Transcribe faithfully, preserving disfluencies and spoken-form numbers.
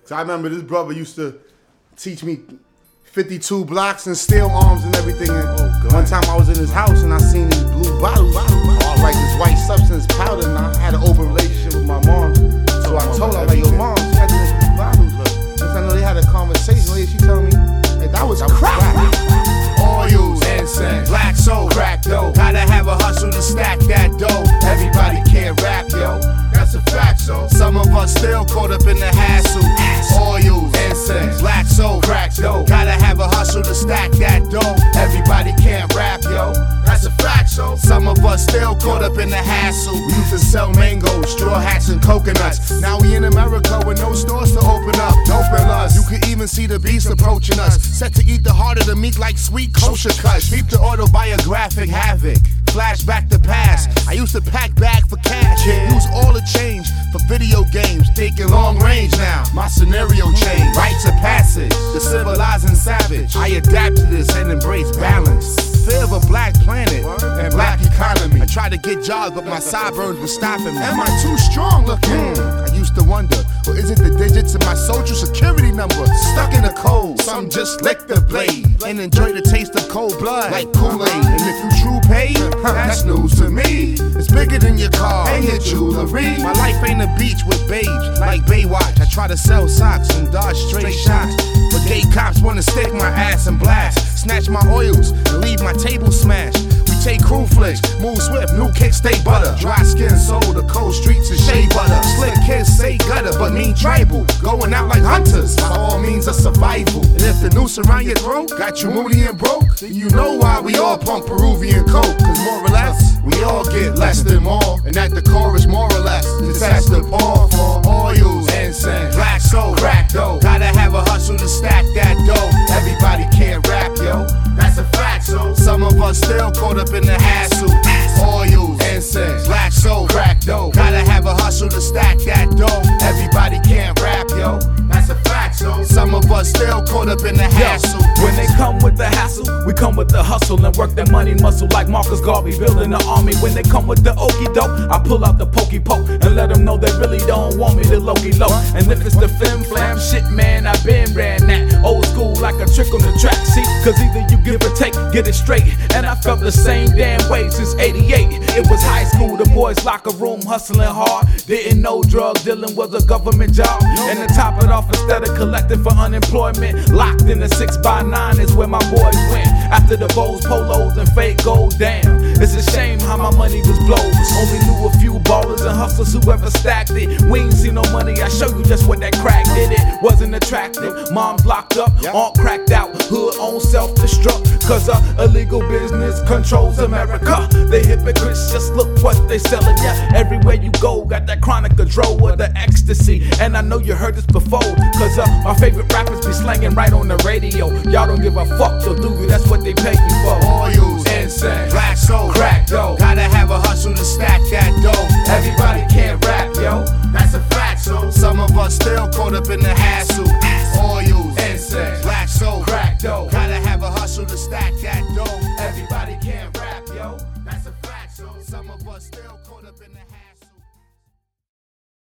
So I remember this brother used to teach me fifty-two blocks and steel arms and everything. And oh, one time I was in his house and I seen these blue bottles, all like this white substance powder, and I had an open relationship with my mom. So I told her, like, yo, mom, she had these blue bottles. Because I know they had a conversation later. She told me, hey, that was crack. Oils, incense, black soul, crack dough. Gotta have a hustle to stack that dough. Everybody can't rap, yo. That's a fact, so some of us still caught up in the hassle. Oils, incense, black soul, crack dough. Gotta have a hustle to stack that dough. Everybody can't rap, yo. That's a fact, so some of us still caught up in the hassle. We used to sell mangoes, straw hats, and coconuts. Now we in America with no stores to open up. Open us. You can even see the beast approaching us. Set to eat the heart of the meat like sweet kosher cuts. Keep the autobiographic havoc. Flashback to past. I used to pack bag for cash. Use all the change for video games. Thinking long range now. My scenario changed. Rites of passage. The civilizing savage. I adapt to this and embrace balance. Fear of a black planet and black economy. I tried to get jobs, but my sideburns were stopping me. Am I too strong looking? Mm, I used to wonder, or is it the digits of my social security number stuck in the cold? Some just lick the blade and enjoy the taste of cold blood like Kool-Aid. And if you true paid, that's news to me. It's bigger than your car and your jewelry. My life ain't a beach with babes like Baywatch. I try to sell socks and dodge straight shots, but gay cops wanna stick my ass and blast, snatch my oils and leave my table smashed. We take crew flicks, move swift, new kicks stay butter. Dry skin soul, the cold streets is shea butter. Slick kids say gutter, but mean tribal. Going out like hunters, by all means of survival. And if the noose around your throat got you moody and broke, then you know why we all pump Peruvian coke. Cause more or less, we all get less than more. And at the core is more or less, just ask the pour for oils, incense, black soul, crack dough. Gotta have a hustle to stack that dough. Everybody can't rap, yo. That's a fact, so some of us still caught up in the hassle. Oils, incense, black soul, crack dough. Gotta have a hustle to stack that dough. Everybody can't rap, yo. That's a fact, so some of us still caught up in the hassle. Yo, when they come with the hassle, we come with the hustle and work that money muscle like Marcus Garvey building the army. When they come with the okie doke, I pull out the pokey poke and let them know they really don't want me to low-key low. And if it's the flim flam shit, man, I been ran that old school like a trick on the track. See, cause either you give or take, get it straight. And I felt the same damn way since eighty-eight. It was high school, the boys locker room hustling hard. Didn't know drug dealing was a government job. And to top it off, instead of collecting for unemployment, locked in the six by nine is where my boys went. After the bows, polos, and fake gold, damn. It's a shame how my money was blown. Only knew a few ballers and hustlers who ever stacked it. We ain't see no money, I show you just what that crack did. It wasn't attractive. Mom's locked up, aunt cracked out, hood on self-destruct. Cause uh, illegal business controls America. The hypocrites just look what they selling. Yeah, everywhere you go, got that chronic control of the ecstasy. And I know you heard this before, cause uh, my favorite rappers be slanging right on the radio. Y'all don't give a fuck, so do you, that's what they pay you for. Oils, incense, black soul, crack dough. Gotta have a hustle to stack that dough. Everybody can't rap, yo. That's a fact, so some of us still caught up in the hassle. Oils, incense, black soul, crack dough. Gotta have a hustle to stack